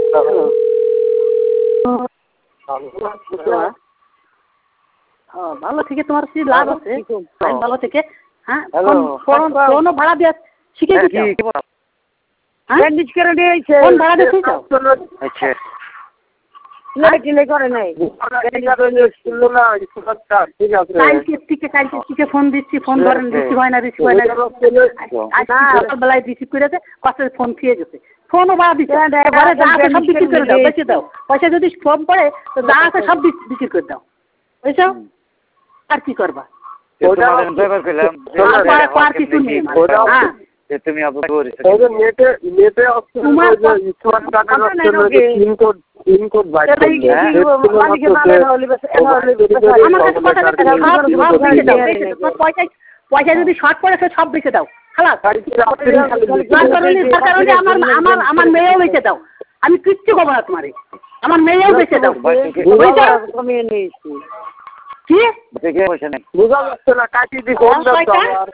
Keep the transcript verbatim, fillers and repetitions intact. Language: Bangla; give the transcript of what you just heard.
ভালো থেকে তোমার কি লাভ আছে ভালো থেকে হ্যাঁ ফোন ভাড়া দিয়ে শিখে গেছি ফোন ভাড়া দিয়ে শিখাও আচ্ছা করে নাই ফোন দিচ্ছি ফোন ধরেন রিসিভ হয় না রিসিভ হয় না সকালবেলায় রিসিভ করে কষ্ট ফোন খেয়ে গেছে ফোনও ভাড়া দিচ্ছে ঘরে যা আছে সব বিক্রি করে দাও বেঁচে দাও পয়সা যদি কম পড়ে তো যা আছে সব বিক্রি করে দাও বুঝছো আর কি করবা আর কিছু নেই তুমি পয়সা যদি শর্ট পড়ে সব বেঁচে দাও খালাস আমার আমার আমার মেয়েও বেঁচে দাও আমি কিচ্ছু করবো না তোমারে আমার মেয়েও বেঁচে দাও কি বুঝা যাচ্ছে না কাটি দিয়ে